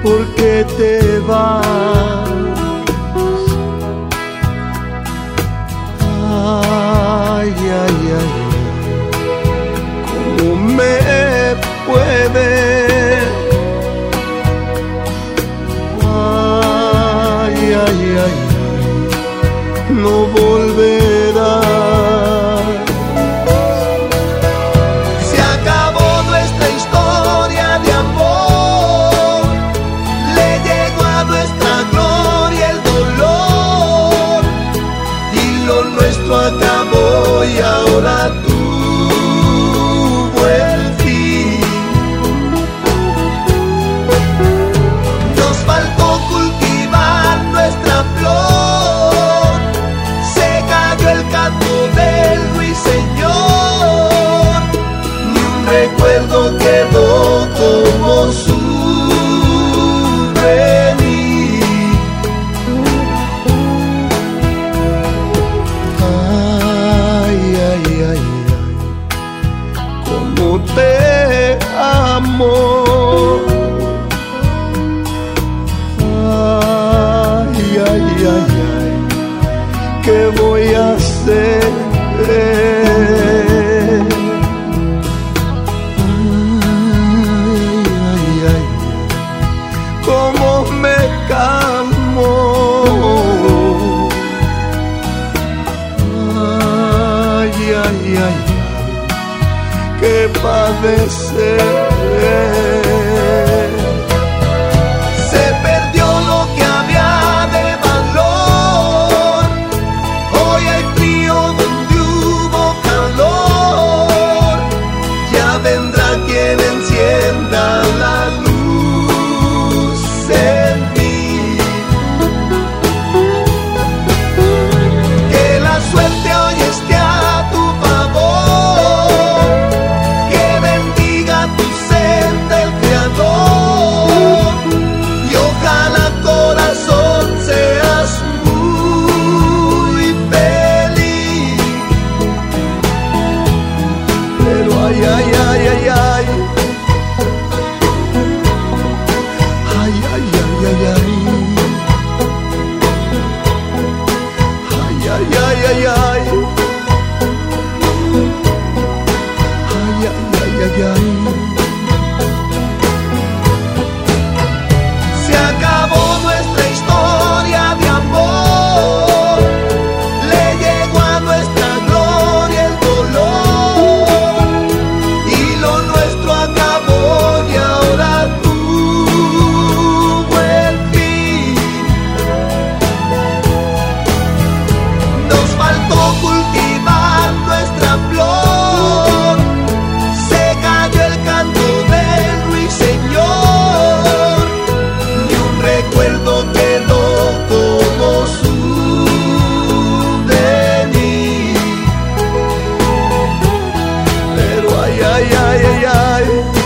¿por qué te vas? Ay, ay, ay, ¿cómo me puedes? Ay, ay, ay, no volverás. Acabó y ahora tuvo el fin. Nos faltó cultivar nuestra flor, se cayó el canto del ruiseñor, ni un recuerdo quedó como souvenir. Te amo. Ay, ay, ay, ay, ¿qué voy a hacer? Ay, ay, ay, ¿cómo me calmo? Ay, ay, ay, que padecer. Se perdió lo que había de valor, hoy hay frío donde hubo calor, ya vendrá quien encienda la luz en mí. Que la suerte hoy esté a tu favor, tu senda el Creador, y ojalá corazón seas muy feliz. Pero ay, ay, ay, ay, ay, ay, ay, ay, ay, ay, ay, ay, ay, ay, ay, ay. Se acabó nuestra historia de amor, le llegó a nuestra gloria el dolor, y lo nuestro acabó y ahora tuvo el fin. Nos faltó cultivar nuestra flor, el canto del ruiseñor, ni un recuerdo quedó como souvenir. Pero ay, ay, ay, ay, ay.